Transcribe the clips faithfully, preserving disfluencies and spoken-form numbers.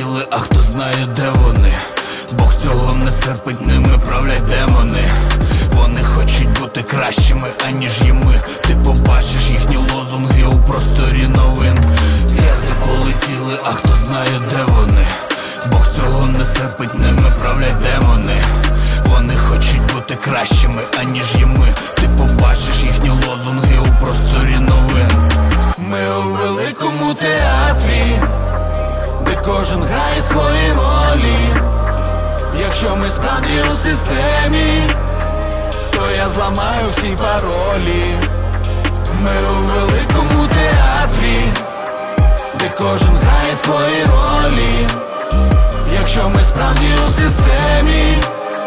полетіли, а хто знає, де вони. Бог цього не стерпить, ними правлять демони. Вони хочуть бути кращими, аніж є ми. Ти побачиш їхні лозунги у просторі новин. Герли полетіли, а хто знає, де вони. Бог цього не стерпить, ними правлять демони. Вони хочуть бути кращими, аніж є ми. Ти побачиш їхні лозунги у просторі новин. Ми у великому театрі, де кожен грає свої ролі. Якщо ми справді у системі, то я зламаю всі паролі. Ми у великому театрі, де кожен грає свої ролі. Якщо ми справді у системі,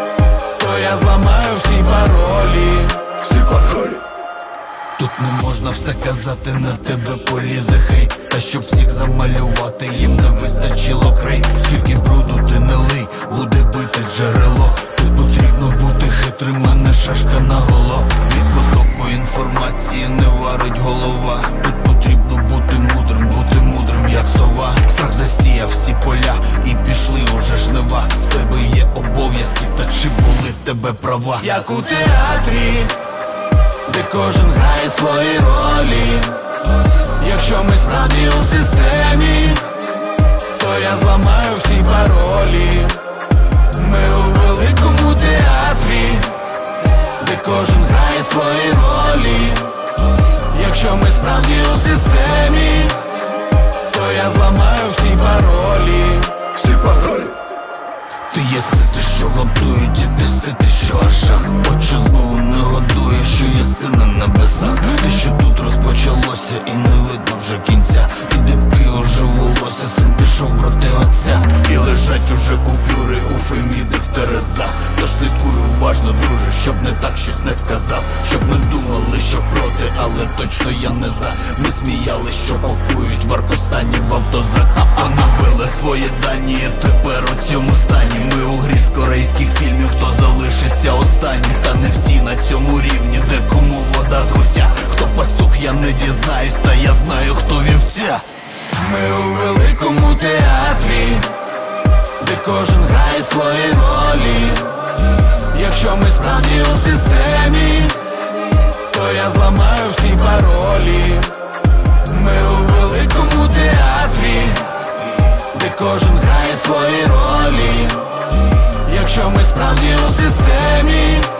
то я зламаю всі паролі. Всі паролі. Тут не можна все казати, на тебе полізе хейт. Та щоб всіх замалювати, їм не вистачило крейт. Скільки бруду ти не лий, буде бити джерело. Тут потрібно бути хитрим, а не шашка на голо. Від потоку інформації не варить голова. Тут потрібно бути мудрим, бути мудрим як сова. Страх засіяв всі поля і пішли уже жнива. В тебе є обов'язки, та чи були в тебе права? Як у театрі, де кожен грає свої ролі. Якщо ми справді у системі, то я зламаю всі паролі. Ми у великому театрі, де кожен грає свої ролі. Якщо ми справді у системі, то я зламаю всі паролі. Всі паролі. Ти є сити, що годують, і ти сити, що ашах. Очі знову не годує, що є син на небесах. Те, що тут розпочалося і не видно вже кінця. І дибки уже волосся, син пішов проти отця. І лежать уже купюри у Феміди в терезах. Тож слідкуй уважно, друже, щоб не так щось не сказав. Щоб не думали, що проти, але точно я не за. Ми сміялись, що пакують в Аркостані в автозак. Поновили свої дані, і тепер у цьому стані. Ми у грі з корейських фільмів, хто залишиться останнім. Та не всі на цьому рівні, де кому вода з гуся. Хто пастух, я не дізнаюсь, та я знаю, хто вівця. Ми у великому театрі, де кожен грає свої ролі. Якщо ми справді у системі, то я зламаю всі паролі. Ми у великому театрі, де кожен грає свої ролі. Якщо ми справді у системі,